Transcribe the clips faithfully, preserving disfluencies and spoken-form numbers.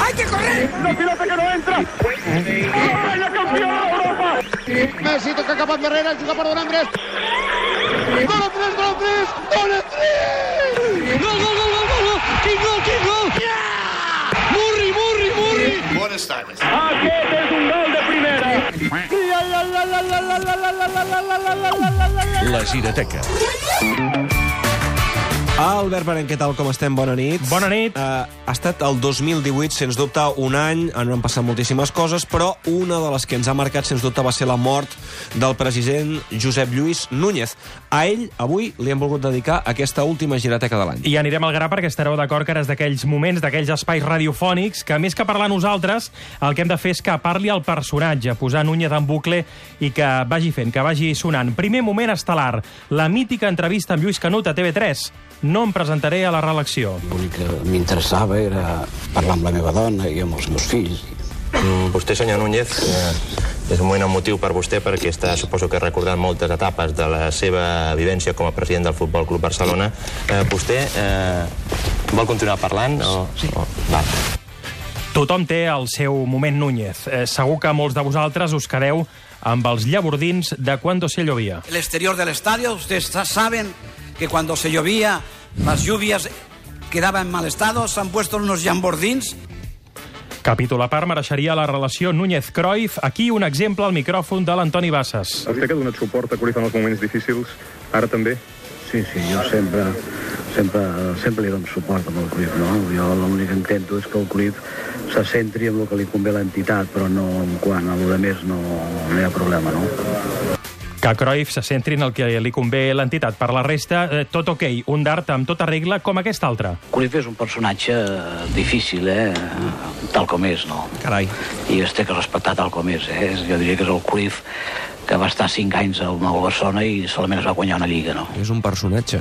¡Hay que correr! ¡La pilota que no entra! ¡Vaya campeón d'Europa! Messi toca cap endarrere, juga per Don Andrés. Gol a tres, gol a tres, gol a tres! Gol, gol, gol, gol, gol! Quin gol, quin gol! Murri, Murri, Murri! Buenas tardes. Aquest és un gol de primera. La Giroteca. Albert Berenguer, què tal, com estem? Bona nit. Bona nit. Uh, ha estat el dos mil divuit, sens dubte, un any, han passat moltíssimes coses, però una de les que ens ha marcat, sens dubte, va ser la mort del president Josep Lluís Núñez. A ell, avui, li hem volgut dedicar aquesta última Giroteca de l'any. I anirem al gra perquè estareu d'acord que ara és d'aquells moments, d'aquells espais radiofònics, que més que parlar nosaltres, el que hem de fer és que parli el personatge, posar Núñez en bucle i que vagi fent, que vagi sonant. Primer moment estel·lar, la mítica entrevista amb Lluís Canut a T V tres. No em presentaré a la reelecció. L'únic que m'interessava era parlar amb la meva dona i amb els meus fills. Mm, vostè, senyor Núñez, eh, és un moment emotiu per vostè perquè està, suposo que ha recordat moltes etapes de la seva vivència com a president del Futbol Club Barcelona. Eh, vostè eh, vol continuar parlant? O... Sí. O... Va. Tothom té el seu moment Núñez. Eh, segur que molts de vosaltres us quedeu amb els llabordins de Cuando se llovía. El exterior del estadio, ustedes saben que cuando se llovía, las lluvias quedaban en mal estado, se han puesto unos llambordins. Capítol a part mereixeria la relació Núñez-Cruyff. Aquí un exemple al micròfon de l'Antoni Bassas. Vostè que ha donat suport a Cruyff en els moments difícils, ara també? Sí, sí, jo sempre, sempre, sempre li dono suport amb el Cruyff, no? Jo l'únic que intento és que el Cruyff se centri en el que li convé a l'entitat, però no en quant a lo de més no, no hi ha problema, no? Que Cruyff se centri en el que li convé a l'entitat. Per la resta, eh, tot ok. Un dart amb tota regla com aquest altre. Cruyff és un personatge difícil, eh? Tal com és, no? Carai. I es té que respectar tal com és, eh? Jo diria que és el Cruyff que va estar cinc anys al Barcelona i solament es va guanyar una lliga, no? És un personatge.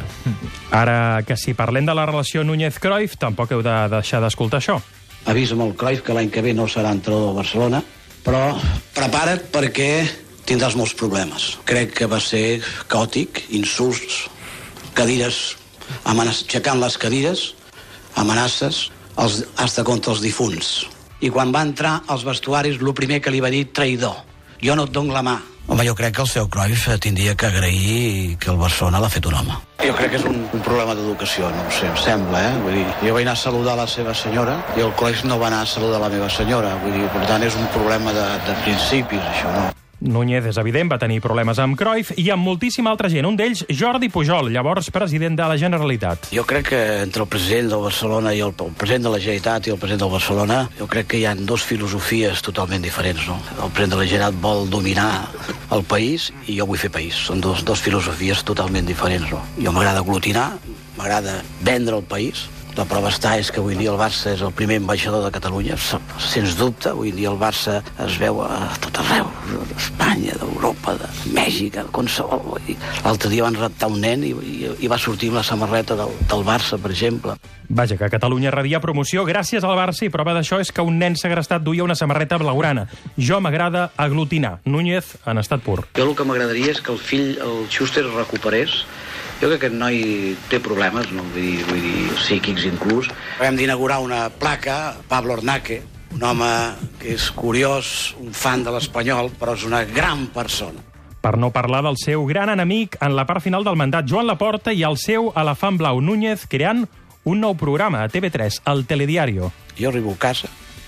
Ara que si parlem de la relació Núñez-Cruyff, tampoc heu de deixar d'escoltar això. Avisa'm el Cruyff que l'any que ve no serà entrenador de Barcelona, però prepara't perquè tindràs molts problemes. Crec que va ser caòtic, insults, cadires, aixecant les cadires, amenaces, els, hasta contra els difunts. I quan va entrar als vestuaris, el primer que li va dir, traïdor, jo no et dono la mà. Home, jo crec que el seu Cruyff tindria que agrair que el Barcelona l'ha fet un home. Jo crec que és un, un problema d'educació, no ho sé, em sembla, eh? Vull dir, jo vaig anar a saludar la seva senyora i el Cruyff no va anar a saludar la meva senyora. Vull dir, per tant, és un problema de, de principis, això, no? Núñez, és evident, va tenir problemes amb Cruyff i amb moltíssima altra gent. Un d'ells, Jordi Pujol, llavors president de la Generalitat. Jo crec que entre el president del Barcelona i el, el president de la Generalitat i el president del Barcelona, jo crec que hi ha dues filosofies totalment diferents, no? El president de la Generalitat vol dominar el país i jo vull fer país. Són dos, dos filosofies totalment diferents, no? Jo m'agrada aglutinar, m'agrada vendre el país. La prova està és que avui dia el Barça és el primer ambaixador de Catalunya, sens dubte. Avui dia el Barça es veu a tot arreu, d'Espanya, d'Europa, de Mèxic, de qualsevol. L'altre dia van raptar un nen i, i, i va sortir amb la samarreta del, del Barça, per exemple. Vaja, que Catalunya rebia promoció gràcies al Barça i prova d'això és que un nen segrestat duia una samarreta blaugrana. Jo m'agrada aglutinar. Núñez en estat pur. Jo el que m'agradaria és que el fill, el Schuster, es recuperés. Jo crec que aquest noi té problemes, no? Vull dir, vull dir, psíquics inclús. Hem d'inaugurar una placa, Pablo Ornaque, un home que és curiós, un fan de l'Espanyol, però és una gran persona. Per no parlar del seu gran enemic en la part final del mandat, Joan Laporta, i el seu elefant blau Núñez creant un nou programa a T V tres, el Telediario. Jo arribo a casa,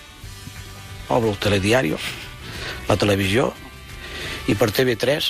obro el Telediario, la televisió, i per T V tres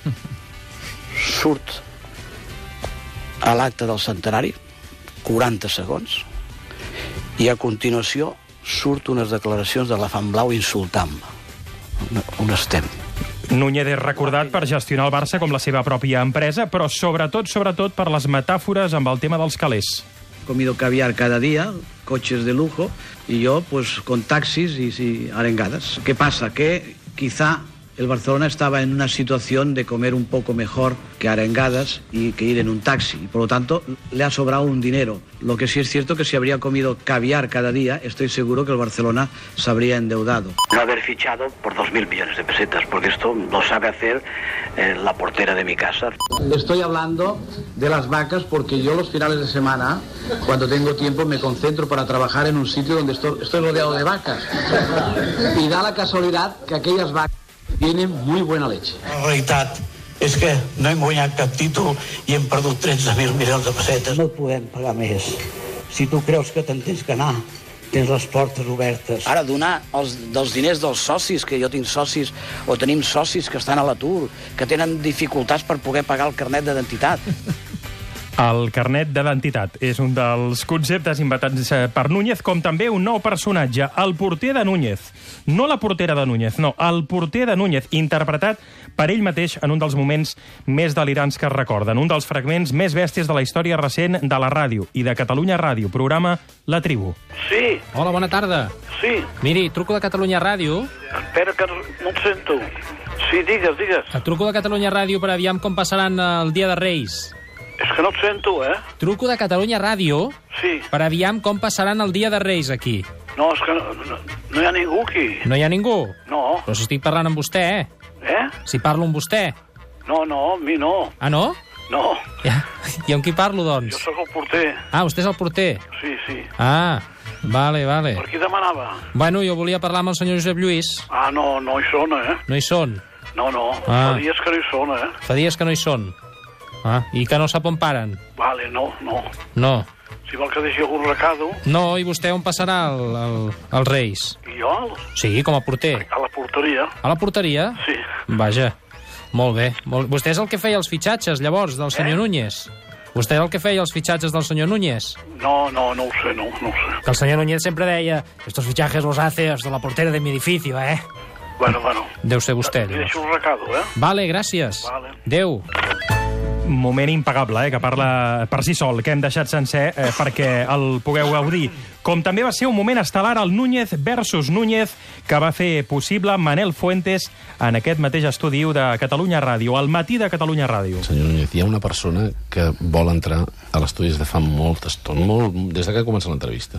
surt a l'acte del centenari, quaranta segons, i a continuació surt unes declaracions de l'elefant blau insultant-me. On estem? Núñez és recordat per gestionar el Barça com la seva pròpia empresa, però sobretot, sobretot per les metàfores amb el tema dels calés. Comido caviar cada día, coches de lujo, y yo pues con taxis y, y arengadas. ¿Qué pasa? Que quizá el Barcelona estaba en una situación de comer un poco mejor que arengadas y que ir en un taxi. Y por lo tanto, le ha sobrado un dinero. Lo que sí es cierto que si habría comido caviar cada día, estoy seguro que el Barcelona se habría endeudado. No haber fichado por dos mil millones de pesetas, porque esto lo sabe hacer eh, la portera de mi casa. Estoy hablando de las vacas porque yo los finales de semana, cuando tengo tiempo, me concentro para trabajar en un sitio donde estoy, estoy rodeado de vacas. Y da la casualidad que aquellas vacas tienen muy buena leche. La realitat és que no hem guanyat cap títol i hem perdut tretze mil milions de pessetes. No et podem pagar més. Si tu creus que te'n tens que anar, tens les portes obertes. Ara, donar els, dels diners dels socis, que jo tinc socis, o tenim socis que estan a l'atur, que tenen dificultats per poder pagar el carnet d'identitat. El carnet d'identitat és un dels conceptes inventats per Núñez, com també un nou personatge, el porter de Núñez. No la portera de Núñez, no, el porter de Núñez, interpretat per ell mateix en un dels moments més delirants que es recorden, un dels fragments més bèsties de la història recent de la ràdio i de Catalunya Ràdio, programa La Tribu. Sí. Hola, bona tarda. Sí. Miri, truco de Catalunya Ràdio. Espera, que no et sento. Sí, digues, digues. Et truco de Catalunya Ràdio per aviam com passaran el Dia de Reis. És que no et sento, eh? Truco de Catalunya Ràdio sí. per aviam com passaran el Dia de Reis aquí. No, és que no, no, no hi ha ningú aquí. No hi ha ningú? No. Però si estic parlant amb vostè, eh? Eh? Si parlo amb vostè. No, no, amb mi no. Ah, no? No. Ja. I amb qui parlo, doncs? Jo sóc el porter. Ah, vostè és el porter? Sí, sí. Ah, vale, vale. Per qui demanava? Bueno, jo volia parlar amb el senyor Josep Lluís. Ah, no, no hi són, eh? No hi són? No, no, ah. fa dies que no hi són, eh? Fa dies que no hi són. Ah, i que no sap on paren? Vale, no, no. No. Si vol que deixi algun recado... No, i vostè on passarà el, el, els Reis? I jo? Sí, com a porter. A la porteria. A la porteria? Sí. Vaja, molt bé. Molt... Vostè és el que feia els fitxatges, llavors, del senyor eh? Núñez? Vostè és el que feia els fitxatges del senyor Núñez? No, no, no ho sé, no, no ho sé. Que el senyor Núñez sempre deia estos fichajes los hace de la portera de mi edificio, eh? Bueno, bueno. Deu ser vostè. Li deixo un recado, eh? Vale, gràcies. Vale. Adéu. Moment impagable, eh, que parla per si sol, que hem deixat sencer eh, perquè el pugueu gaudir. Com també va ser un moment estel·lar el Núñez versus Núñez, que va fer possible Manel Fuentes en aquest mateix estudi de Catalunya Ràdio, al matí de Catalunya Ràdio. Senyor Núñez, hi ha una persona que vol entrar a l'estudi des de fa molta estona, molt, des de que comença l'entrevista.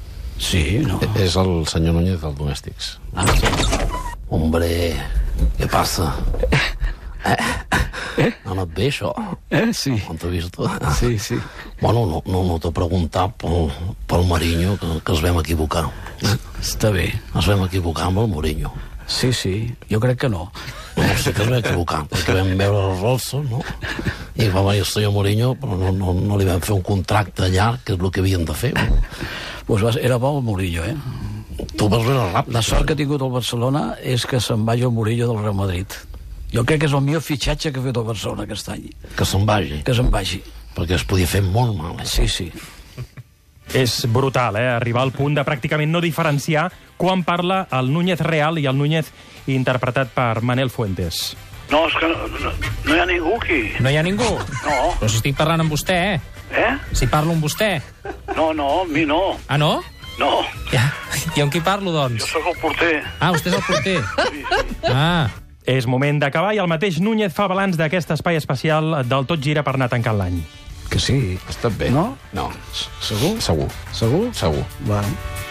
Sí, no. És el senyor Núñez dels Domèstics. Ah, sí. Hombre, què passa? Eh? Eh? Ha anat bé, això? Eh, sí. L'entrevista? Sí, sí. Bueno, no, no, no t'he preguntat pel, pel Mourinho, que, que es vam equivocar. Està bé. Es vam equivocar amb el Mourinho. Sí, sí, jo crec que no. No, sí que es va equivocar, perquè vam veure el Rolso, no? I va venir el senyor Mourinho, però no, no, no li vam fer un contracte llarg, que és el que havien de fer. Pues va, era bo el Mourinho, eh? Tu vas veure ràpid. La sort que ha tingut el Barcelona és que se'n vagi el Mourinho del Real Madrid. Jo crec que és el millor fitxatge que ha fet el Barcelona aquest any. Que se'n vagi. Que se'n vagi. Perquè es podia fer molt mal. Eh? Sí, sí. És brutal, eh? Arribar al punt de pràcticament no diferenciar quan parla el Núñez real i el Núñez interpretat per Manel Fuentes. No, és que no, no, no hi ha ningú aquí. No hi ha ningú? No. Però si estic parlant amb vostè, eh? Eh? Si parlo amb vostè. No, no, amb mi no. Ah, no? No. Ja. I amb qui parlo, doncs? Jo sóc el porter. Ah, vostè és el porter. Sí, sí. Ah. És moment d'acabar i el mateix Núñez fa balanç d'aquest espai especial del Tot Gira per anar tancant l'any. Que sí. Ha estat bé. No? No. Segur? Segur. Segur? Segur. Bueno.